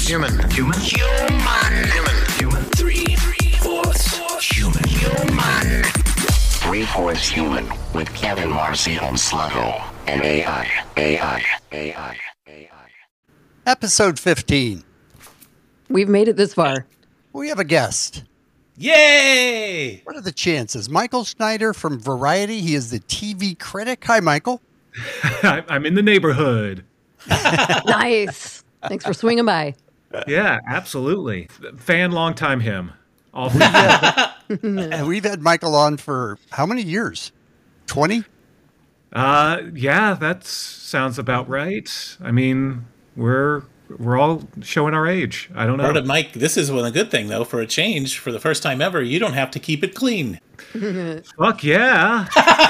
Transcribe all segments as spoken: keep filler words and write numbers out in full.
Human. Human. Human. Human. Human. Three. Three fourths. Human. Human. Three fourths human with Kevin Marcy on Sluggo and A I. A I. A I. A I. Episode fifteen. We've made it this far. We have a guest. Yay! What are the chances? Michael Schneider from Variety. He is the T V critic. Hi, Michael. I'm in the neighborhood. Nice. Thanks for swinging by. Yeah, absolutely. Fan, long time him. All And we've had Michael on for how many years? twenty? Uh, yeah, that sounds about right. I mean, we're we're all showing our age. I don't know. Brother Mike, this is one a good thing though. For a change, for the first time ever, you don't have to keep it clean. Fuck yeah.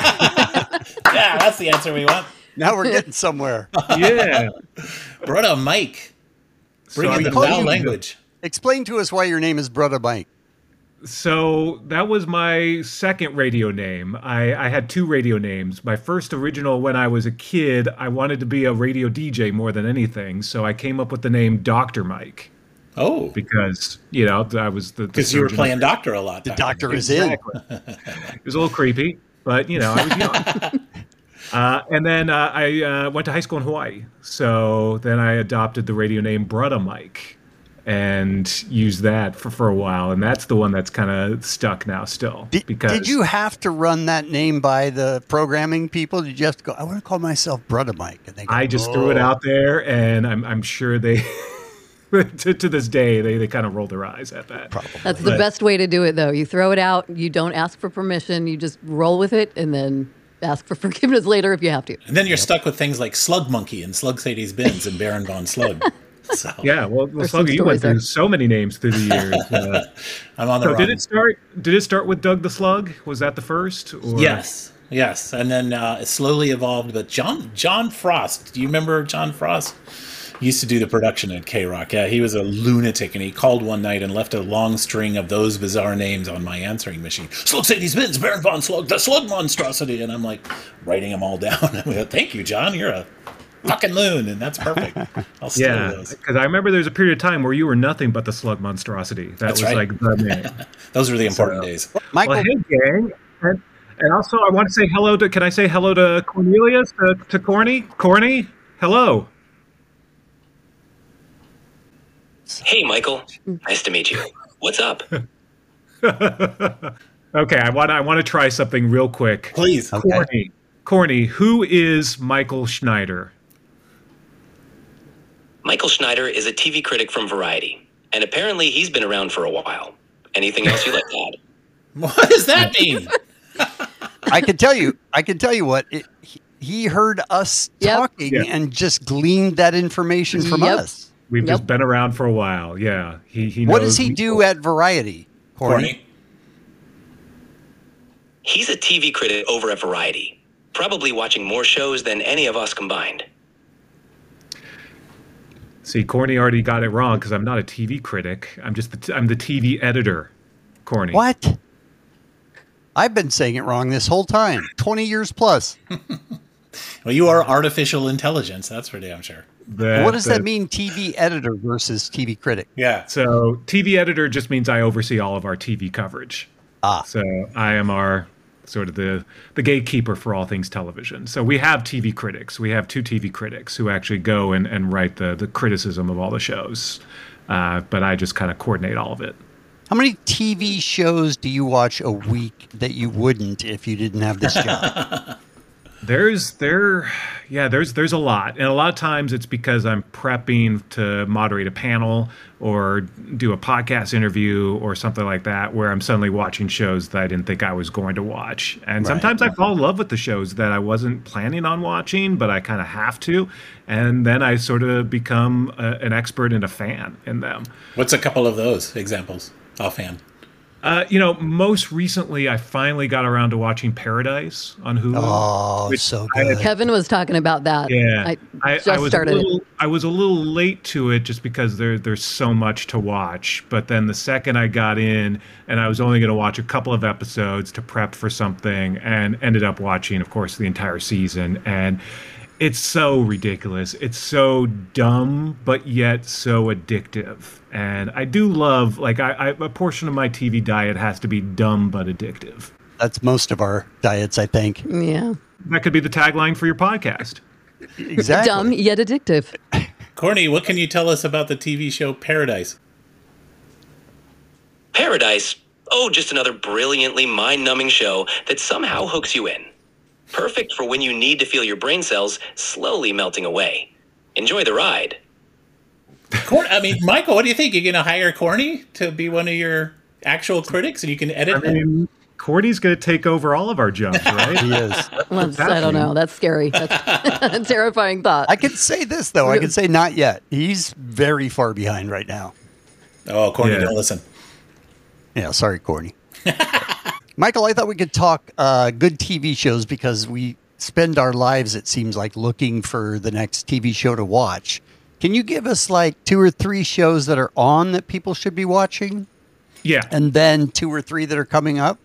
Yeah, that's the answer we want. Now we're getting somewhere. Yeah. Brother Mike, bring So in the I'm calling foul you- language. Explain to us why your name is Brother Mike. So that was my second radio name. I, I had two radio names. My first original, when I was a kid, I wanted to be a radio D J more than anything. So I came up with the name Doctor Mike Oh, because, you know, I was the... because you were playing doctor a lot. The back doctor then. is in. Exactly. It was a little creepy, but, you know, I was young. uh, and then uh, I uh, went to high school in Hawaii. So then I adopted the radio name Brudda Mike and used that for, for a while. And that's the one that's kind of stuck now still. Did, because did you have to run that name by the programming people? Did you have to go, I want to call myself Brother Mike? And they go, I just threw it "Oh." out there, and I'm, I'm sure they... to, to this day, they, they kind of roll their eyes at that. Probably. That's the But- best way to do it, though. You throw it out. You don't ask for permission. You just roll with it and then ask for forgiveness later if you have to. And then you're stuck with things like Slug Monkey and Slug Sadie's Bins and Baron Von Slug. So Yeah, well, well There's some Sluggy, you went stories there. through so many names through the years. Uh, I'm on the so wrong. did it start? Did it start with Doug the Slug? Was that the first? Or? Yes, yes, and then uh, it slowly evolved. But John John Frost, do you remember John Frost? He used to do the production at K Rock. Yeah, he was a lunatic, and he called one night and left a long string of those bizarre names on my answering machine. Slug Sadie's Bins, Baron Von Slug, the Slug Monstrosity, and I'm like writing them all down. I went, thank you, John. You're a fucking loon, and that's perfect. I'll steal Yeah, those. because I remember there was a period of time where you were nothing but the Slug Monstrosity. That That's was right. like the name. Those were the important So- days. Michael, Well, hey, gang. And, and also, I want to say hello to, can I say hello to Cornelius, to, to Corny? Corny? Hello. Hey, Michael. Nice to meet you. What's up? Okay, I want I want to try something real quick. Please. Okay. Corny, Corny, who is Michael Schneider? Michael Schneider is a T V critic from Variety, and apparently he's been around for a while. Anything else you'd like to add? What does that mean? I can tell you, I can tell you what, it, he, he heard us Yep. talking Yeah. and just gleaned that information from Yep. us. We've Yep. just been around for a while. Yeah, he he. What knows does he people. do at Variety? Corny. He's a T V critic over at Variety, probably watching more shows than any of us combined. See, Corny already got it wrong because I'm not a T V critic. I'm just the t- I'm the T V editor. Corny. What? I've been saying it wrong this whole time. twenty years plus. Well, you are artificial intelligence. That's for damn sure. That- what does that that- mean, T V editor versus T V critic? Yeah. So T V editor just means I oversee all of our T V coverage. Ah. So I am our sort of the the gatekeeper for all things television. So we have T V critics. We have two T V critics who actually go and, and write the the criticism of all the shows. Uh, but I just kind of coordinate all of it. How many T V shows do you watch a week that you wouldn't if you didn't have this job? There's there, yeah. There's there's a lot, and a lot of times it's because I'm prepping to moderate a panel or do a podcast interview or something like that, where I'm suddenly watching shows that I didn't think I was going to watch, and Right. sometimes I fall in love with the shows that I wasn't planning on watching, but I kind of have to, and then I sort of become a, an expert and a fan in them. What's a couple of those examples offhand? Uh, you know, most recently I finally got around to watching Paradise on Hulu. Oh, which so I had good. Kevin was talking about that. Yeah, I I, just I was started a little, it. I was a little late to it just because there there's so much to watch. But then the second I got in, and I was only going to watch a couple of episodes to prep for something, and ended up watching, of course, the entire season. And it's so ridiculous. It's so dumb, but yet so addictive. And I do love, like, I, I a portion of my T V diet has to be dumb but addictive. That's most of our diets, I think. Yeah. That could be the tagline for your podcast. Exactly. Dumb yet addictive. Courtney, what can you tell us about the T V show Paradise? Paradise? Oh, just another brilliantly mind-numbing show that somehow hooks you in. Perfect for when you need to feel your brain cells slowly melting away. Enjoy the ride. Court, I mean, Michael, what do you think? You're going to hire Courtney to be one of your actual critics, and you can edit I mean, Cordy's going to take over all of our jobs, right? He is. Well, I don't know. That's scary. That's a terrifying thought. I can say this, though. I can say not yet. He's very far behind right now. Oh, Courtney, Yeah. don't listen. Yeah, sorry, Courtney. Michael, I thought we could talk uh, good T V shows because we spend our lives, it seems like, looking for the next T V show to watch. Can you give us like two or three shows that are on that people should be watching? Yeah. And then two or three that are coming up?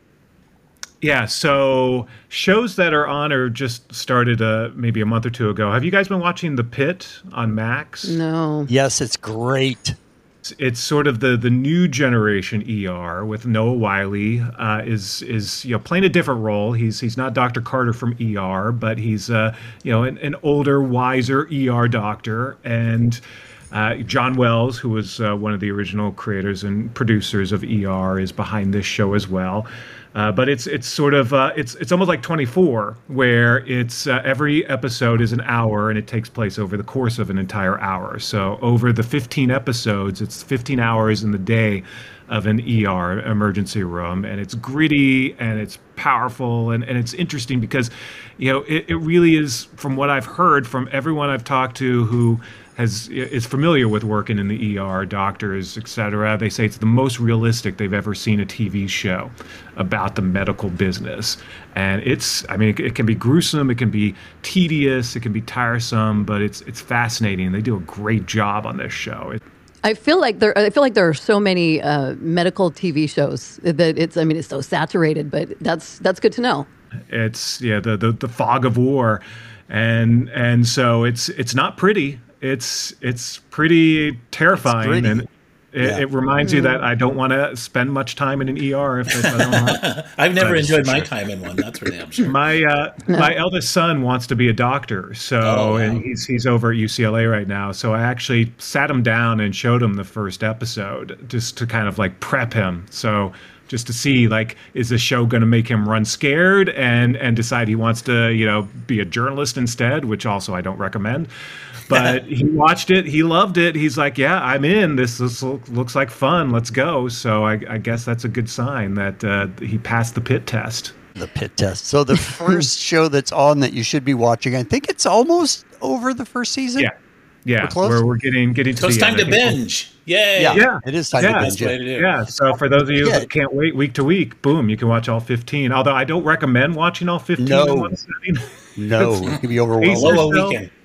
Yeah, so shows that are on or just started uh, maybe a month or two ago. Have you guys been watching The Pit on Max? No. Yes, it's great. It's sort of the the new generation E R with Noah Wiley uh, is is you know playing a different role. He's he's not Doctor Carter from E R, but he's uh, you know an, an older, wiser E R doctor. And uh, John Wells, who was uh, one of the original creators and producers of E R, is behind this show as well. Uh, but it's it's sort of uh, it's it's almost like twenty-four, where it's uh, every episode is an hour and it takes place over the course of an entire hour. So over the fifteen episodes, it's fifteen hours in the day of an E R emergency room, and it's gritty and it's powerful and, and it's interesting because, you know, it, it really is, from what I've heard from everyone I've talked to who has is familiar with working in the E R, doctors, et cetera. They say it's the most realistic they've ever seen a T V show about the medical business. And it's, I mean, it, it can be gruesome, it can be tedious, it can be tiresome, but it's it's fascinating. They do a great job on this show. It, I feel like there. I feel like there are so many uh, medical T V shows that it's. I mean, it's so saturated, but that's that's good to know. it's yeah, the, the the fog of war, and and so it's it's not pretty. It's it's pretty terrifying, gritty. and it, Yeah. it reminds you that I don't want to spend much time in an E R if, if I don't have. I've never That is enjoyed for my sure. time in one. That's for damn sure. My uh, my eldest son wants to be a doctor, so Oh, wow. and he's he's over at U C L A right now. So I actually sat him down and showed him the first episode just to kind of like prep him. So just to see, like, is the show going to make him run scared and and decide he wants to, you know, be a journalist instead, which also I don't recommend. But he watched it. He loved it. He's like, yeah, I'm in. This, this look- looks like fun. Let's go. So I, I guess that's a good sign that uh, he passed the pit test. The Pit Test. So the first show that's on that you should be watching, I think it's almost over the first season. Yeah. Yeah. We're close? We're, we're getting, getting to So it's the time end. to I think we'll- binge. Yay. Yeah, Yeah. it is time Yeah. to Best binge way it. to do it. Yeah, so for those of you Yeah. that can't wait week to week, boom, you can watch all fifteen. Although I don't recommend watching all fifteen No. in one setting. No, it can be overwhelming. Acer- Low a So- weekend.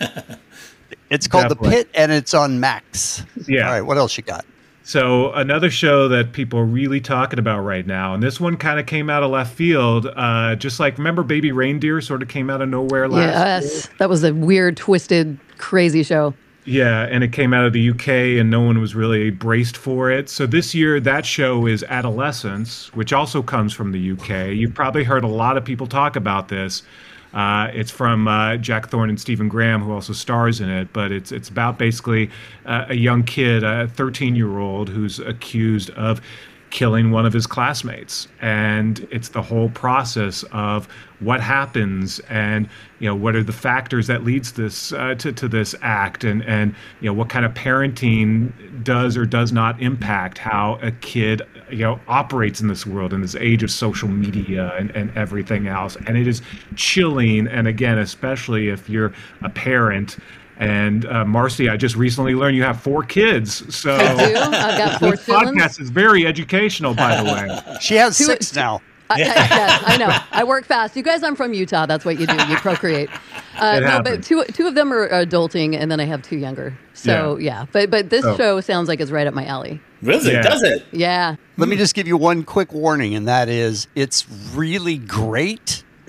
It's called Definitely. The Pit, and it's on Max. Yeah. All right, what else you got? So another show that people are really talking about right now, and this one kind of came out of left field, uh, just like, remember Baby Reindeer sort of came out of nowhere last year? Yes, that was a weird, twisted, crazy show. Yeah, and it came out of the U K and no one was really braced for it. So this year, that show is Adolescence, which also comes from the U K. You've probably heard a lot of people talk about this. Uh, it's from uh, Jack Thorne and Stephen Graham, who also stars in it. But it's it's about basically uh, a young kid, a thirteen-year-old, who's accused of killing one of his classmates, and it's the whole process of what happens, and you know what are the factors that leads this uh, to to this act, and and you know what kind of parenting does or does not impact how a kid you know operates in this world in this age of social media and and everything else. And it is chilling, and again, especially if you're a parent. And uh, Marcy, I just recently learned you have four kids, so I do. I've got four this siblings. podcast is very educational, by the way. She has Two- six now. I, I, yeah, I know. I work fast. You guys, I'm from Utah. That's what you do. You procreate. Uh, It no, but happens. two two of them are adulting, and then I have two younger. So yeah, but but this Oh. show sounds like it's right up my alley. Does it? Yeah. Does it? Yeah. Let me just give you one quick warning, and that is it's really great,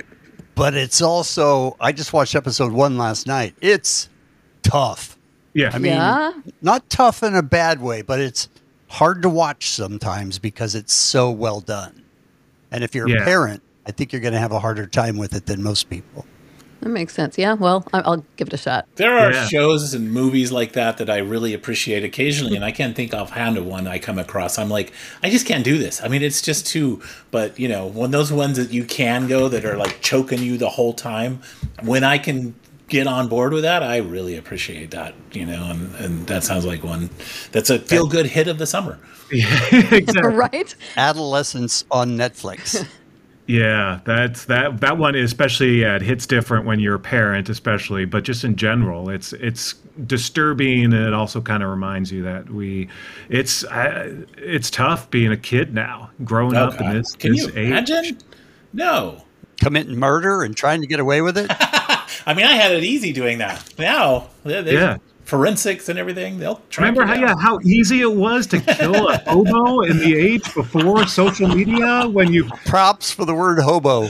but it's also, I just watched episode one last night. It's tough. Yeah. I mean, Yeah. not tough in a bad way, but it's hard to watch sometimes because it's so well done. And if you're Yeah. a parent, I think you're going to have a harder time with it than most people. That makes sense. Yeah. Well, I- I'll give it a shot. There are Yeah. shows and movies like that that I really appreciate occasionally, and I can't think offhand of one I come across. I'm like, I just can't do this. I mean, it's just too. But you know, when those ones that you can go that are like choking you the whole time, when I can get on board with that, I really appreciate that. You know, and, and that sounds like one that's a feel good hit of the summer. Exactly. Right? Adolescence on Netflix. Yeah, that's that that one especially yeah, it hits different when you're a parent, especially, but just in general, it's it's disturbing, and it also kind of reminds you that we, it's uh, it's tough being a kid now, growing Oh, up in God. this, Can this you age. imagine? No. Committing murder and trying to get away with it. I mean, I had it easy doing that. Now, they, they, Yeah. forensics and everything, they'll track Remember you how down. yeah, how easy it was to kill a hobo in the age before social media when you Props for the word hobo.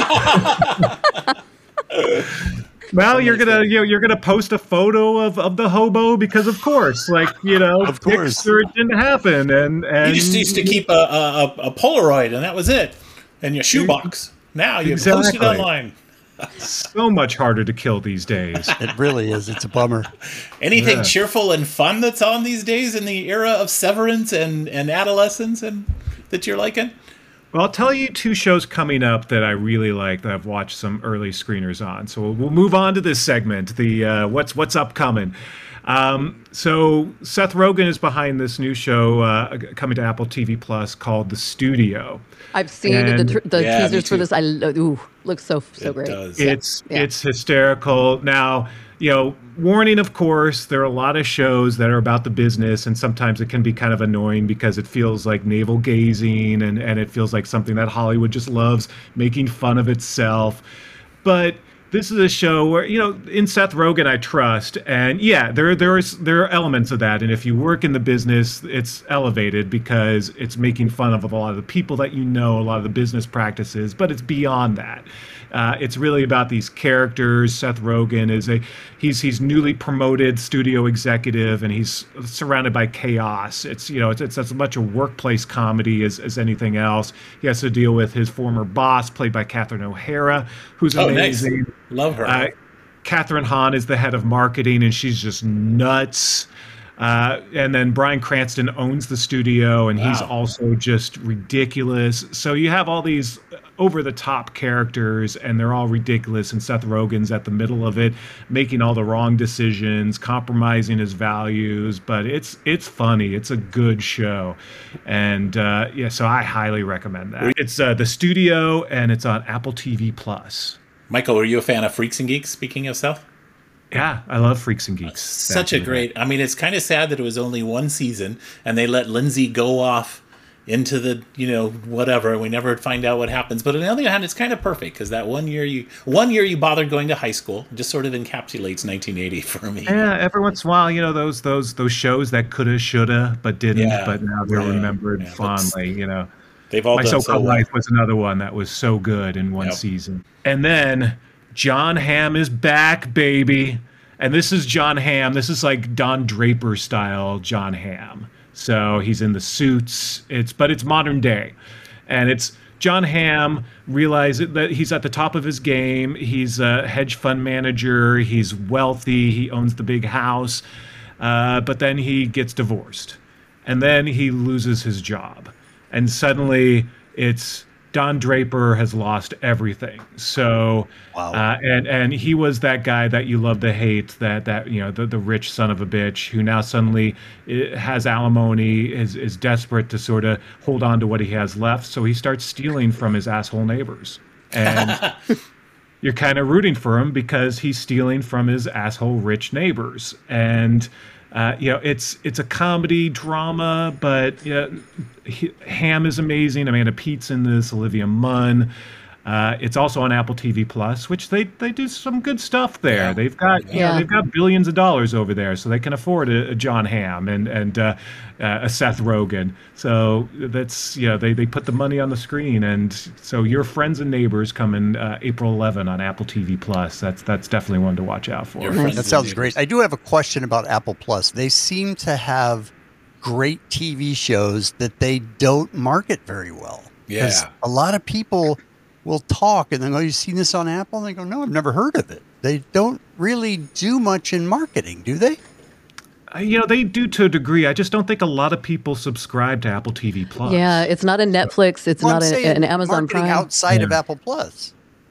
well you're gonna you know, you're gonna post a photo of, of the hobo because of course like you know Of course. sure it didn't happen and and You just used to keep a, a, a- a Polaroid, and that was it, in your shoebox. Now you post it Exactly. online. so much harder to kill these days. It really is. It's a bummer. Anything Yeah. cheerful and fun that's on these days in the era of Severance and, and adolescence and that you're liking? Well, I'll tell you two shows coming up that I really like that I've watched some early screeners on. So we'll, we'll move on to this segment, the uh, what's what's upcoming. Um, so Seth Rogen is behind this new show uh, coming to Apple T V Plus called The Studio. I've seen And- the, tr- the Yeah, me teasers for too. this. I lo- ooh, looks so so It great. does. It's Yeah. it's hysterical. Now, you know, warning, of course, there are a lot of shows that are about the business, and sometimes it can be kind of annoying because it feels like navel gazing and, and it feels like something that Hollywood just loves making fun of itself. But this is a show where, you know, in Seth Rogen I trust, and yeah, there there's there are elements of that, and if you work in the business, it's elevated because it's making fun of a lot of the people that you know, a lot of the business practices, but it's beyond that. Uh, it's really about these characters. Seth Rogen is a he's he's newly promoted studio executive, and he's surrounded by chaos. It's you know it's it's as much a workplace comedy as, as anything else. He has to deal with his former boss, played by Catherine O'Hara, who's Oh, nice. amazing. Love her. Uh, Catherine Hahn is the head of marketing, and she's just nuts. Uh, and then Bryan Cranston owns the studio, and he's Wow. also just ridiculous. So you have all these over-the-top characters, and they're all ridiculous. And Seth Rogen's at the middle of it, making all the wrong decisions, compromising his values. But it's it's funny. It's a good show, and uh, yeah, so I highly recommend that. It's uh, the studio, and it's on Apple T V Plus. Michael, were you a fan of Freaks and Geeks, speaking of South? Yeah, I love Freaks and Geeks. Such a Back in the great. I mean, it's kind of sad that it was only one season, and they let Lindsay go off into the, you know, whatever. And we never find out what happens. But on the other hand, it's kind of perfect because that one year you, one year you bothered going to high school, just sort of encapsulates nineteen eighty for me. Yeah, every once in a while, you know, those those those shows that coulda, shoulda, but didn't, Yeah, but now they're yeah, remembered yeah, that's- fondly. You know, They've all My done so So-Called well. Life was another one that was so good in one Yep. season. And then John Hamm is back, baby. And this is John Hamm. This is like Don Draper style John Hamm. So he's in the suits. It's but it's modern day, and it's John Hamm realizes that he's at the top of his game. He's a hedge fund manager. He's wealthy. He owns the big house, uh, but then he gets divorced, and then he loses his job, and suddenly it's Don Draper has lost everything. So, Wow. uh, and and he was that guy that you love to hate, that that you know the, the rich son of a bitch who now suddenly uh, has alimony, is is desperate to sort of hold on to what he has left. So he starts stealing from his asshole neighbors, and you're kind of rooting for him because he's stealing from his asshole rich neighbors. And uh, you know, it's it's a comedy drama, but you know, he, Ham is amazing. Amanda Pete's in this, Olivia Munn. Uh, it's also on Apple T V Plus, which they, they do some good stuff there. Yeah. They've got you Yeah. know, they've got billions of dollars over there, so they can afford a, a John Hamm and and uh, uh, a Seth Rogen. So that's you know they, they put the money on the screen, and so Your Friends and Neighbors coming uh, April eleventh on Apple T V Plus. That's that's definitely one to watch out for. Your Friends That sounds and great. Neighbors. I do have a question about Apple Plus. They seem to have great T V shows that they don't market very well. 'Cause Yeah. a lot of people will talk and then go, "You seen this on Apple?" And they go, "No, I've never heard of it." They don't really do much in marketing, do they? Uh, You know, they do to a degree. I just don't think a lot of people subscribe to Apple T V Plus. Yeah, it's not a Netflix. It's Well, I'm not a, saying an Amazon marketing Prime. outside of Yeah. Apple Plus.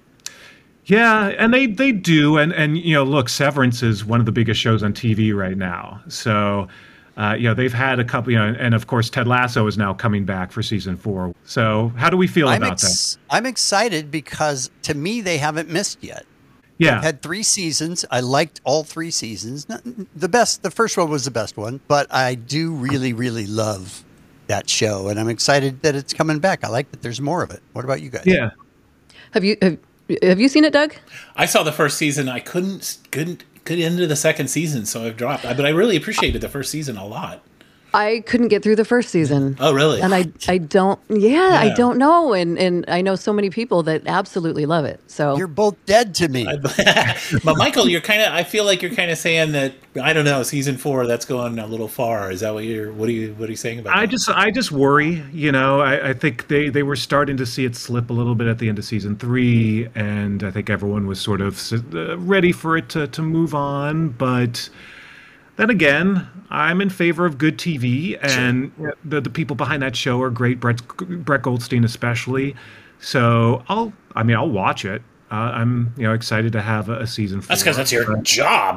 Yeah, and they, they do. And, and, you know, look, Severance is one of the biggest shows on T V right now. So, uh, you know, they've had a couple, you know, and of course, Ted Lasso is now coming back for season four. So how do we feel I'm, about ex- I'm excited because to me, they haven't missed yet. that? Yeah. I've had three seasons. I liked all three seasons. Not- The best, the first one was the best one, but I do really, really love that show, and I'm excited that it's coming back. I like that there's more of it. What about you guys? yeah. Have you have, have you seen it, Doug? I saw the first season. I couldn't couldn't get into the second season, so I've dropped. But I really appreciated the first season a lot. I couldn't get through the first season. Oh, really? And I I don't yeah, I Yeah. don't know, and and I know so many people that absolutely love it. So You're both dead to me. But Michael, you're kind of. I feel like you're kind of saying that. I don't know. Season four, that's going a little far. Is that what you're? What are you? What are you saying about? I that? just I just worry, you know. I, I think they, they were starting to see it slip a little bit at the end of season three, and I think everyone was sort of uh, ready for it to, to move on. But then again, I'm in favor of good T V, and the the people behind that show are great. Brett Brett Goldstein especially. So I'll I mean I'll watch it. Uh, I'm you know excited to have a, a season four. That's because that's your job.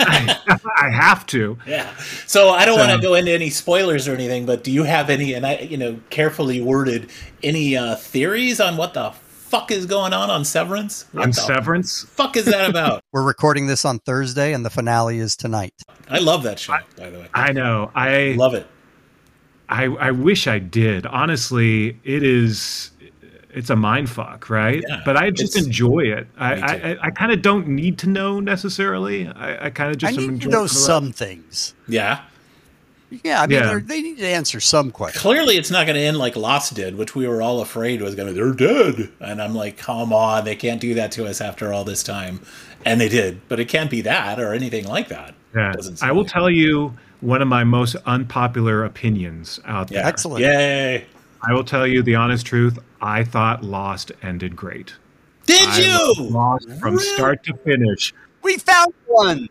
I have to. Yeah. So I don't So- want to go into any spoilers or anything, but do you have any? And I, you know, carefully worded any uh, theories on what the fuck is going on on Severance? What On the Severance. fuck is that about? We're recording this on Thursday, and the finale is tonight. I love that show, by the way. I know. I love it. I, I wish I did. Honestly, it is it's a mind fuck, right? Yeah, but I just it's- enjoy it. I Me too. I, I kind of don't need to know necessarily. I, I kind of I just am need to enjoying know it for the- some things. Yeah. Yeah, I mean, Yeah. they're they need to answer some questions. Clearly, it's not going to end like Lost did, which we were all afraid was going to. They're dead, and I'm like, come on, they can't do that to us after all this time, and they did. But it can't be that or anything like that. Yeah. Doesn't seem I will like tell you one of my most unpopular opinions out Yeah. there. Excellent. Yay! I will tell you the honest truth. I thought Lost ended great. Did I you? loved Lost from Really? start to finish. We found one.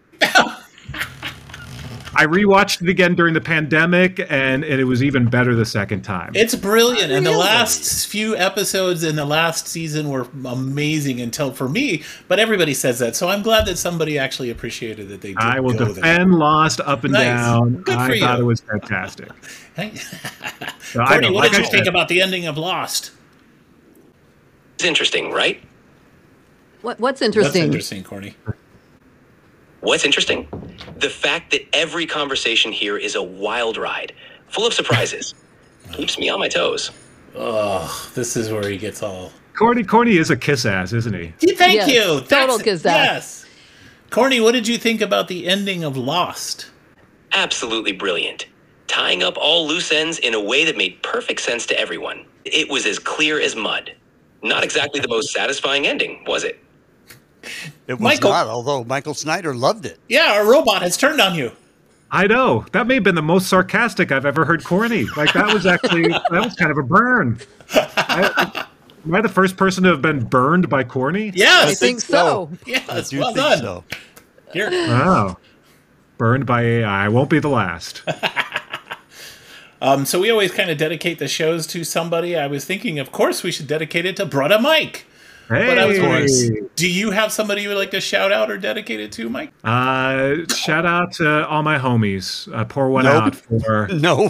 I rewatched it again during the pandemic, and, and it was even better the second time. It's brilliant, and the Really? last few episodes in the last season were amazing until for me. But everybody says that, so I'm glad that somebody actually appreciated that they did. I will go defend Lost up and Nice. down. Good I for thought you. it was fantastic. There. Hey. So I Courtney, know, what like did I you think said, about the ending of Lost? It's interesting, right? what, what's What's interesting? interesting, Courtney? What's interesting? The fact that every conversation here is a wild ride, full of surprises. Keeps me on my toes. Oh, this is where he gets all. Corny, Corny is a kiss ass, isn't he? Yeah, thank Yes, you. total That's- kiss ass. Yes. Courtney, what did you think about the ending of Lost? Absolutely brilliant. Tying up all loose ends in a way that made perfect sense to everyone. It was as clear as mud. Not exactly the most satisfying ending, was it? It was Michael- not, although Michael Snyder loved it. Yeah, a robot has turned on you. I know. That may have been the most sarcastic I've ever heard Corny. Like, that was actually, that was kind of a burn. I, am I the first person to have been burned by Corny? Yes. I think so. Yes, I do well think done. so. Here. Wow. Burned by A I. Won't be the last. Um, so we always kind of dedicate the shows to somebody. I was thinking, of course, we should dedicate it to Brother Mike. But I was wondering, do you have somebody you would like to shout out or dedicate it to, Mike? Uh, shout out to all my homies. Uh, pour one Nope. out for Nope.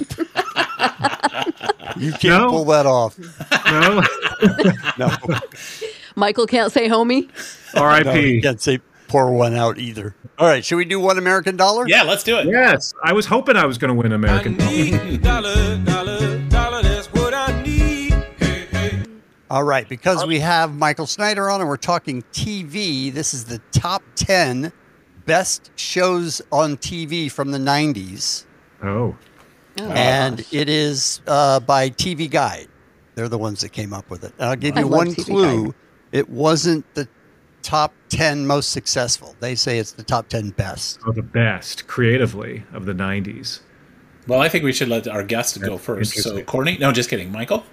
You can't No? pull that off. no No. Michael can't say homie. R I No, you P. can't say pour one out either. All right, should we do one American dollar? Yeah, let's do it. Yes, I was hoping I was going to win American Dollar. dollar, dollar, dollar, that's what I need. Hey, hey. All right, because we have Michael Snyder on and we're talking T V, this is the top ten best shows on T V from the nineties. Oh. Oh, And gosh. it is uh, by T V Guide. They're the ones that came up with it. And I'll give I you love one T V clue. Guide. It wasn't the top ten most successful. They say it's the top ten best. Oh, the best creatively of the nineties. Well, I think we should let our guest go first. So, interesting. Courtney? No, just kidding. Michael?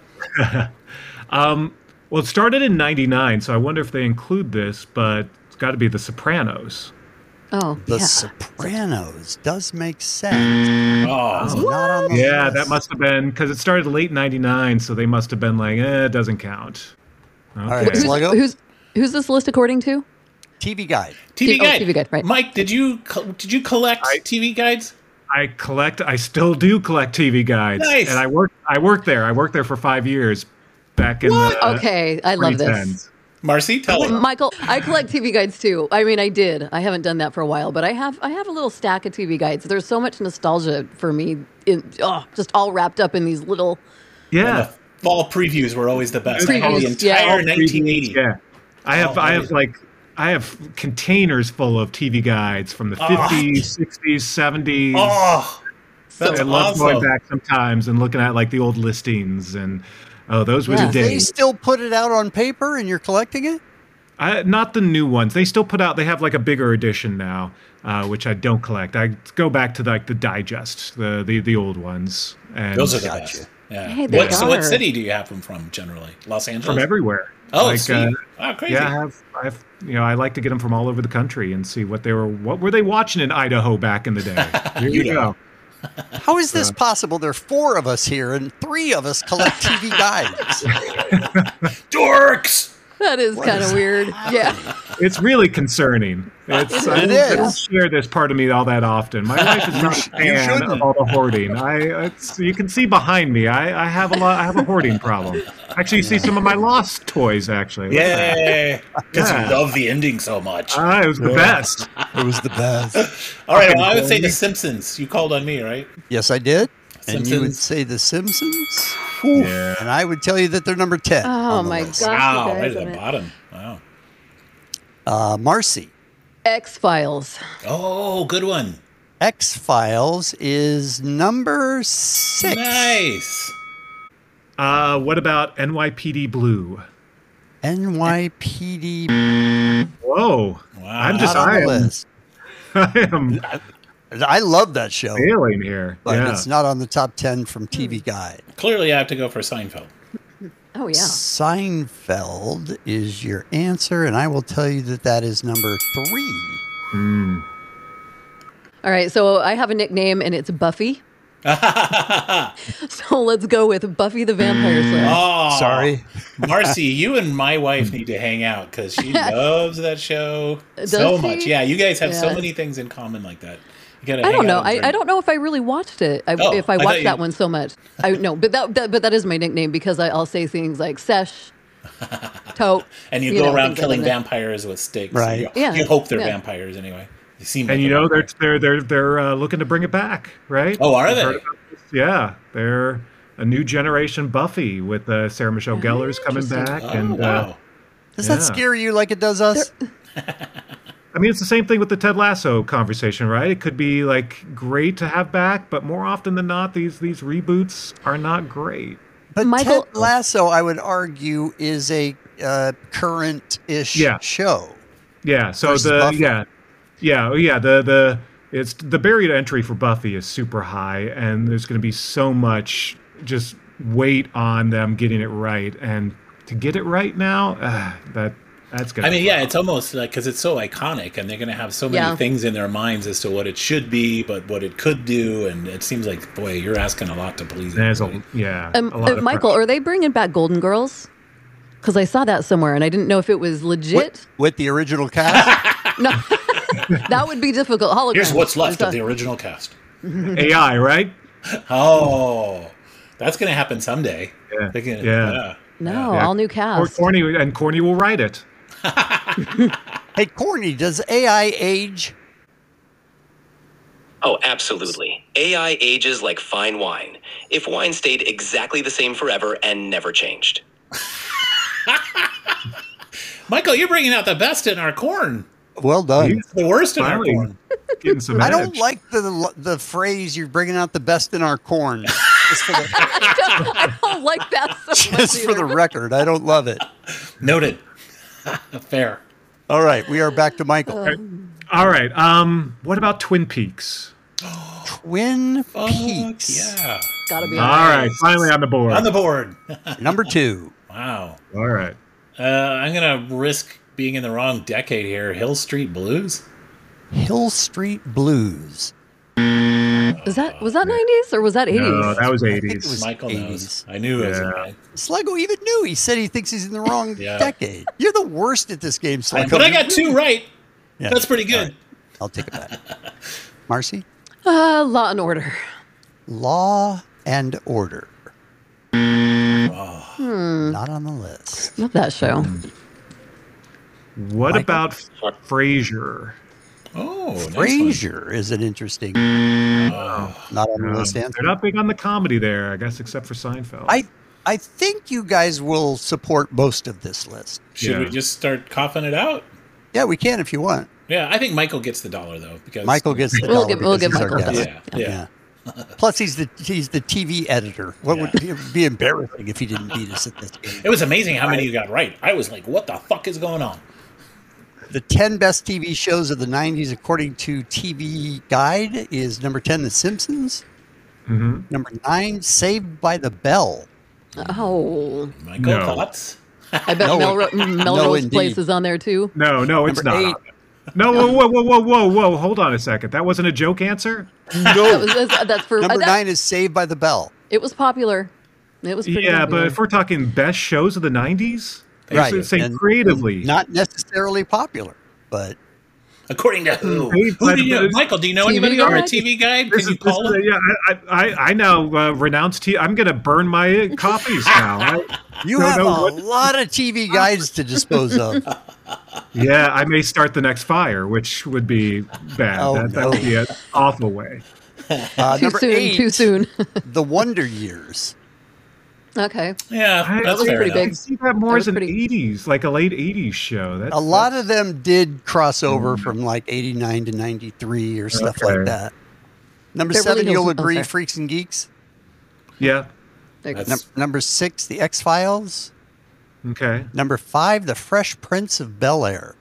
Um, well, it started in ninety-nine, so I wonder if they include this, but it's got to be The Sopranos. Oh, The yeah. Sopranos does make sense. Oh, It's not on the Yeah, list. that must have been, because it started late ninety-nine, so they must have been like, eh, it doesn't count. Okay. All right, Who's, Sluggo? who's who's this list according to? T V Guide. T V oh, Guide. T V Guide, right. Mike, did you co- did you collect I- T V guides? I collect, I still do collect T V guides. Nice. And I work, I worked there. I worked there for five years back in the Okay, I love twenty this. tens. Marcy, tell us. Michael, I collect T V guides too. I mean, I did. I haven't done that for a while, but I have. I have a little stack of T V guides. There's so much nostalgia for me, in, oh, just all wrapped up in these little. Yeah. The fall previews were always the best. I had the Previews, yeah. entire nineteen eighty. Yeah. I have, Oh, I really? have like, I have containers full of T V guides from the fifties, sixties, seventies. Oh, that's I love awesome. going back sometimes and looking at like the old listings and oh, those were Yeah. the They days. still put it out on paper and you're collecting it? I, not the new ones. They still put out. They have like a bigger edition now, uh, which I don't collect. I go back to like the digest, the the, the old ones, and Those are the Gotcha. best. Yeah. Hey, they what, so, what are. city do you have them from generally? Los Angeles. from everywhere. Oh, like, sweet. uh, Wow, crazy. yeah, I have. I have. You know, I like to get them from all over the country and see what they were. What were they watching in Idaho back in the day? Here you Idaho. go. How is this possible? There are four of us here and three of us collect T V Guides. Dorks. That is kind of weird. Yeah. It's really concerning. It's, I, It don't, I don't is. share this part of me all that often. My wife is not a you fan shouldn't. of all the hoarding. I, it's, you can see behind me. I, I have a lot. I have a hoarding problem. Actually, you see some of my lost toys. Actually, Look at that. Yay. Because Yeah. you love the ending so much. Ah, it was the best. It was the best. All right, well, I okay, would say well, The you- Simpsons. You called on me, right? Yes, I did. And you would Simpsons. say The Simpsons? Yeah. And I would tell you that they're number ten. Oh on the my list. gosh. Wow, you right guys at on the it. bottom. Wow. Uh, Marcy. X Files. Oh, good one. X Files is number six. Nice. Uh, what about N Y P D Blue? N Y P D. Whoa! Wow. I'm just Not on I the am, list. I am I love that show, failing here. but Yeah. it's not on the top ten from T V Guide. Clearly, I have to go for Seinfeld. Oh yeah. Seinfeld is your answer, and I will tell you that that is number three. All right. So I have a nickname, and it's Buffy. So let's go with Buffy the Vampire Slayer. Oh, Sorry. Marcy, you and my wife need to hang out because she loves that show Does so she? much. Yeah, you guys have so Yeah. many things in common like that. You gotta I hang don't know. out and I, drink. I don't know if I really watched it. I, Oh, if I I thought watched you- that one so much, I no. But that, that but that is my nickname because I, I'll say things like sesh, tote, And you, you go know, around things killing like that. vampires with sticks. Right. You, Yeah, you hope they're yeah. vampires anyway. They seem like and you a know they're vampire. they're they're they're uh, looking to bring it back, right? Oh, are I've they? heard about this. Yeah, they're a new generation Buffy with uh, Sarah Michelle Gellar's coming back, Oh, and uh, wow. Does Yeah. that scare you like it does us? I mean, it's the same thing with the Ted Lasso conversation, right? It could be like great to have back, but more often than not, these these reboots are not great. But Michael- Ted Lasso, I would argue, is a uh, current-ish Yeah. show. Yeah. So Versus the Buffy. yeah, yeah, oh, yeah. The the it's the barrier to entry for Buffy is super high, and there's going to be so much just weight on them getting it right, and to get it right now, uh, that that's going. I mean, yeah, it's almost like because it's so iconic, and they're going to have so many Yeah. things in their minds as to what it should be, but what it could do, and it seems like, boy, you're asking a lot to please There's everybody. a yeah. Um, a lot uh, of Michael, pressure. are they bringing back Golden Girls? Because I saw that somewhere, and I didn't know if it was legit. With, with the original cast? No, that would be difficult. Hologram. Here's what's left Is of the that- original cast. A I, right? Oh, that's going to happen someday. Yeah. They're gonna- Yeah. No, Yeah. all new Or cast. Corny and Corny will write it. Hey, Courtney, does A I age? Oh, absolutely. A I ages like fine wine. If wine stayed exactly the same forever and never changed. Michael, you're bringing out the best in our corn. Well done. He's The worst in our finally corn. getting some I edge. don't like the the phrase "you're bringing out the best in our corn." Just for the, I don't like that so much just for the either. record, I don't love it. Noted. Fair. All right, we are back to Michael. All right. Um, what about Twin Peaks? Twin Fuck, Peaks, yeah. Gotta be All honest. right, finally on the board. On the board. number two. Wow. All right. Uh, I'm going to risk being in the wrong decade here. Hill Street Blues? Hill Street Blues. Is that was that nineties or was that eighties? No, that was I think it eighties. was Michael knows. eighties. I knew it was Yeah. right. Sluggo even knew. He said he thinks he's in the wrong Yeah. decade. You're the worst at this game, Sluggo. But I got two right. Yeah. That's pretty good. All right, I'll take it back. Marcy? Uh, Law and Order. Law and Order. Not on the list. Love that show. What Michael? about Frasier? Oh, nice one. Frasier is an interesting. Not on the Um, list. they're Answer. not big on the comedy there, I guess, except for Seinfeld. I I think you guys will support most of this list. Should Yeah. we just start coughing it out? Yeah, we can if you want. Yeah, I think Michael gets the dollar, though. Because Michael gets the We'll dollar give- we'll because give he's our Michael guest. Yeah, yeah. Yeah. Plus, he's the he's the T V editor. What Yeah. would it would be embarrassing if he didn't beat us at this game? It was amazing how many you got right. I was like, what the fuck is going on? The ten best T V shows of the nineties, according to T V Guide, is number ten, The Simpsons. Mhm. Number nine, Saved by the Bell. Oh, Michael, No. thoughts? I bet No, Melro- Melrose indeed. Place is on there too. No, no, it's Number not. eight. No, whoa, whoa, whoa, whoa, whoa, whoa! Hold on a second. That wasn't a joke answer. That was, that's, that's for Number uh, that- nine is Saved by the Bell. It was popular. It was pretty Yeah, popular. but if we're talking best shows of the nineties, Right. say and creatively. Not necessarily popular, but According to who? Hey, Who do you know? but- Michael, do you know T V anybody on our guide? T V guide? This Can you is- this call is- him? yeah, I, I, I now uh, renounce T. I'm going to burn my copies now. I, you don't have know a what- lot of T V guides to dispose of. yeah, I may start the next fire, which would be bad. Oh, that, that no. would be an awful way. Uh, too number soon. eight, Too soon. The Wonder Years. Okay. Yeah, I, that's was fair pretty enough. I big. see that more That as was an pretty- eighties, like a late eighties show. That's, A lot of them did cross over from like eighty-nine to ninety-three or stuff Okay. like that. Number Beverly seven, Hills- you'll oh, agree, sorry. Freaks and Geeks. Yeah. There- That's- Num- number six, The X-Files. Okay. Number five, The Fresh Prince of Bel-Air.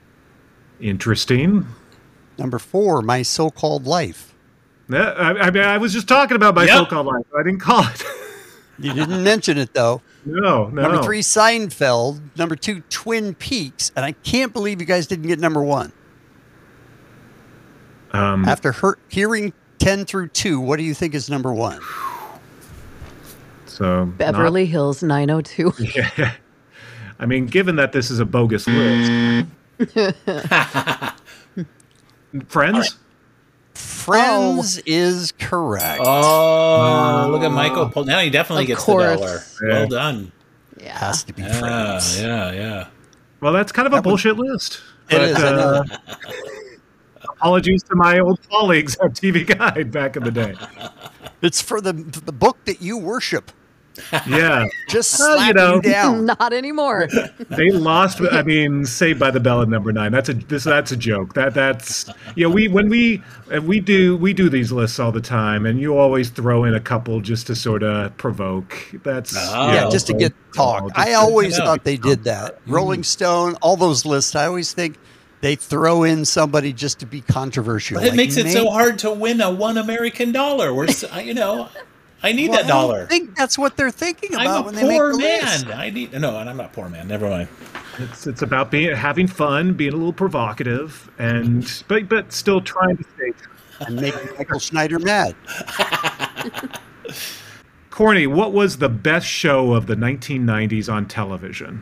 Interesting. Number four, My So-Called Life. Yeah, I, I mean, I was just talking about my Yep. so-called life. I didn't call it. You didn't mention it, though. no, no. Number three, Seinfeld. Number two, Twin Peaks. And I can't believe you guys didn't get number one. Um, After her- hearing ten through two, what do you think is number one? so Beverly Hills nine oh two. Not, yeah. I mean, given that this is a bogus list. Friends? Friends is correct. Oh, look at Michael. Pull- Now he definitely Of gets course. the dollar. Yeah. Well done. Yeah. Has to be Yeah, Friends. yeah, yeah. Well, that's kind of a That would- bullshit list. It is, I know. uh, apologies to my old colleagues at T V Guide back in the day. It's for the the book that you worship. Yeah. Just Well, you slap know. you down. Not anymore. They lost. I mean, Saved by the Bell at number nine. That's a this. That's a joke. That that's yeah. We when we uh, we do we do these lists all the time, and you always throw in a couple just to sort of provoke. That's Oh. Yeah, Oh, just to okay. get talk. Oh, just I to- always Yeah. thought they did that. Rolling Stone, all those lists. I always think they throw in somebody just to be controversial. But it Like, makes it so may- hard to win a one American dollar. We're, s- I- you know, I need Well, that dollar. I think that's what they're thinking about I'm a when they make poor the man. list. I need no, and I'm not poor man. Never mind. It's it's about being having fun, being a little provocative, and but but still trying to stay true. And making Michael Schneider mad. Corny, what was the best show of the nineteen nineties on television?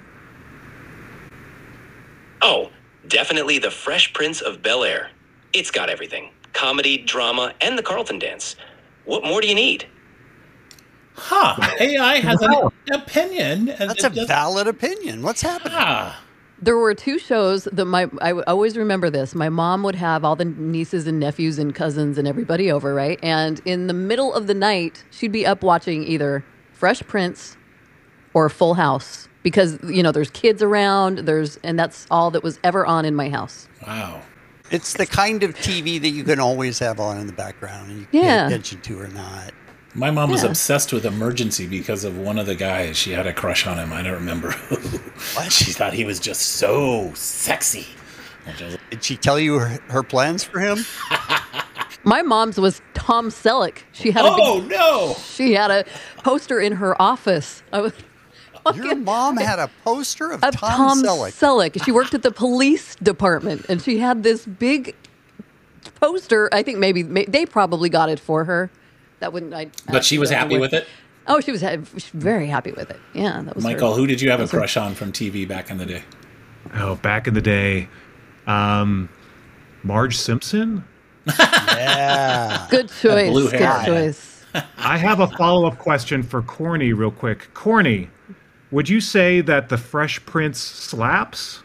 Oh, definitely The Fresh Prince of Bel-Air. It's got everything. Comedy, drama, and the Carlton dance. What more do you need? Huh? A I has an opinion. And That's it a does- valid opinion. What's happening? Ah, There were two shows that my I w- always remember this. My mom would have all the nieces and nephews and cousins and everybody over, right? And in the middle of the night, she'd be up watching either Fresh Prince or Full House because you know there's kids around. There's and that's all that was ever on in my house. Wow. It's the kind of T V that you can always have on in the background and you Yeah. pay attention to or not. My mom was Yeah. obsessed with Emergency because of one of the guys. She had a crush on him. I don't remember who. She thought he was just so sexy. Which I was- Did she tell you her, her plans for him? My mom's was Tom Selleck. She had a Oh, big, no. she had a poster in her office. I was Your mom had a poster of, of Tom, Tom Selleck. Selleck. She worked at the police department, and she had this big poster. I think maybe may, they probably got it for her. That wouldn't. I. But she was happy with it? Oh, she was, ha- she was very happy with it. Yeah, that was her. Michael, who did you have a Those are- crush on from T V back in the day? Oh, back in the day, um, Marge Simpson. Yeah. Good choice. blue Good hair. choice. I have a follow-up question for Corny, real quick. Corny, would you say that the Fresh Prince slaps?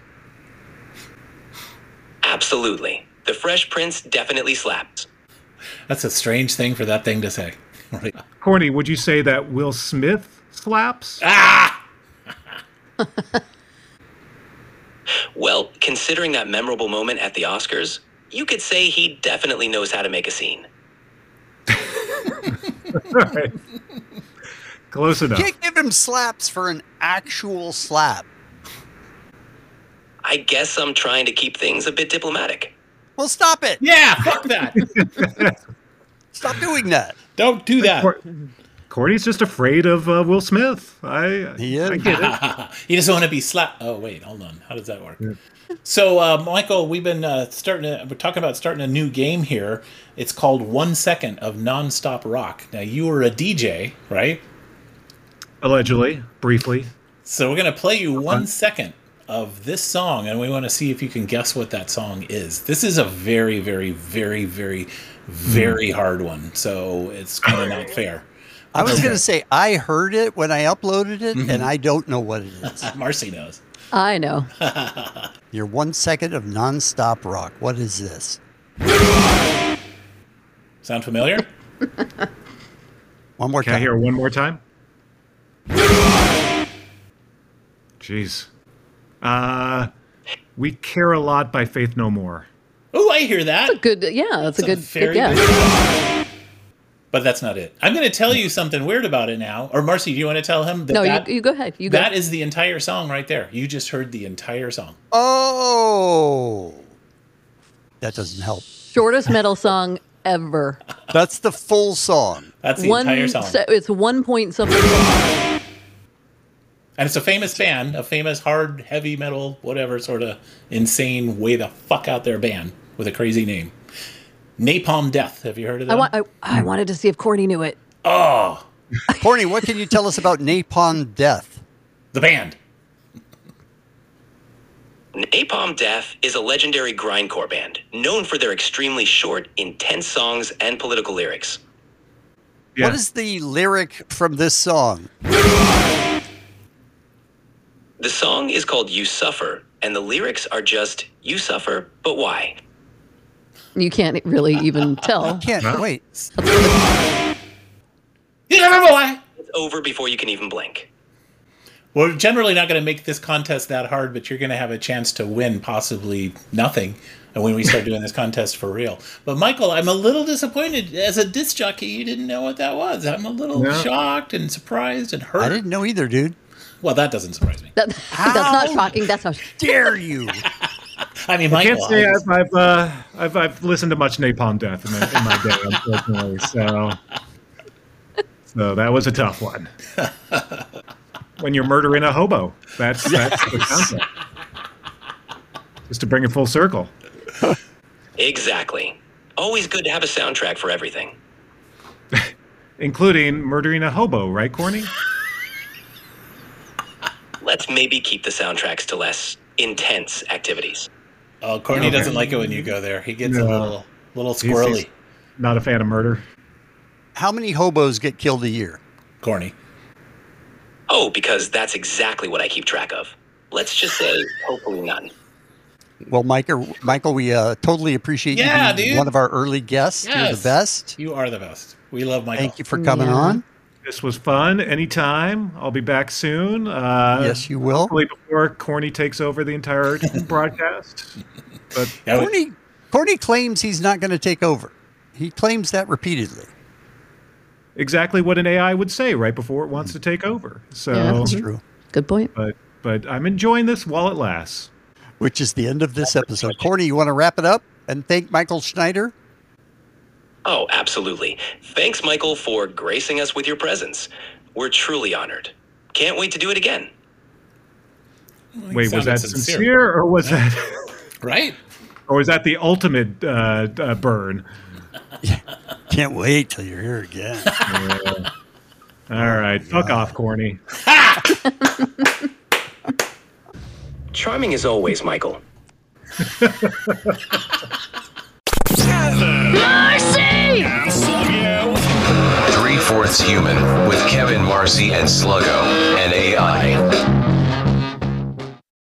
Absolutely. The Fresh Prince definitely slaps. That's a strange thing for that thing to say. Right. Corny, would you say that Will Smith slaps? Well, considering that memorable moment at the Oscars, you could say he definitely knows how to make a scene. Right. Close enough. Can't give him slaps for an actual slap. I guess I'm trying to keep things a bit diplomatic. Well, stop it. Yeah, fuck that. Stop doing that. Don't do that. Cor- Corny's just afraid of uh, Will Smith. I, He is. I get it. He doesn't want to be slapped. Oh, wait, hold on. How does that work? So, uh, Michael, we've been uh, starting to, we're talking about starting a new game here. It's called One Second of Nonstop Rock. Now, you were a D J, right? Allegedly, briefly. So, we're going to play you one second of this song, and we want to see if you can guess what that song is. This is a very, very, very, very, very hard one. So, it's kind of not fair. I was going to say, I heard it when I uploaded it, and I don't know what it is. Marcy knows. I know. Your one second of nonstop rock. What is this? Sound familiar? One more Can I time. hear it one more time? Jeez. Uh, We Care a Lot by Faith No More. Oh, I hear that. Good. Yeah, that's a good. very good guess. good. But that's not it. I'm going to tell you something weird about it now. Or Marcy, do you want to tell him that No, that, you, you go ahead. You go. that is the entire song right there? You just heard the entire song. Oh. That doesn't help. Shortest metal song ever. That's the full song. That's the one. entire song. se- it's one point something. And it's a famous band, a famous hard, heavy metal, whatever sort of insane way the fuck out there band with a crazy name. Napalm Death. Have you heard of I them? want. I, I wanted to see if Courtney knew it. Oh, Corny, what can you tell us about Napalm Death? the band. Napalm Death is a legendary grindcore band known for their extremely short, intense songs and political lyrics. Yeah. What is the lyric from this song? The song is called You Suffer, and the lyrics are just, you suffer, but why? You can't really even tell. Can't wait. You never know why. It's over before you can even blink. We're generally not going to make this contest that hard, but you're going to have a chance to win possibly nothing when we start doing this contest for real. But Michael, I'm a little disappointed. As a disc jockey, you didn't know what that was. I'm a little Yeah. shocked and surprised and hurt. I didn't know either, dude. Well, that doesn't surprise me. That, that's not shocking. That's not. Dare you? I mean, I Michael, can't say I- I've I've, uh, I've I've listened to much Napalm Death in my, in my day, unfortunately. So, so that was a tough one. When you're murdering a hobo, that's that's the concept. Just to bring it full circle. Exactly. Always good to have a soundtrack for everything. Including murdering a hobo, right, Corny? Let's maybe keep the soundtracks to less intense activities. oh, Courtney doesn't like it when you go there. He gets a No. little, little He's- squirrely. he's not a fan of murder. How many hobos get killed a year? Corny. Oh, because that's exactly what I keep track of. Let's just say, hopefully none. Well, Michael, Michael, we uh, totally appreciate Yeah, you being dude. one of our early guests. You're Yes. the best. You are the best. We love Michael. Thank you for coming Yeah. on. This was fun. Anytime. I'll be back soon. Uh, Yes, you will. Hopefully before Corny takes over the entire broadcast. But Yeah, Corny, Corny claims he's not going to take over. He claims that repeatedly. exactly what an A I would say right before it wants to take over. So, Yeah. That's true. Good point. but but I'm enjoying this while it lasts. Which is the end of this episode. Corny, you want to wrap it up and thank Michael Schneider? Oh, absolutely. Thanks, Michael, for gracing us with your presence. We're truly honored. Can't wait to do it again. Well, he Wait, was sounded that sincere, or was that Right? or was that the ultimate uh, uh, burn? Can't wait till you're here again. All right, fuck off, Corny. Charming as always, Michael. Three Fourths Human with Kevin, Marcy, and Sluggo, an A I.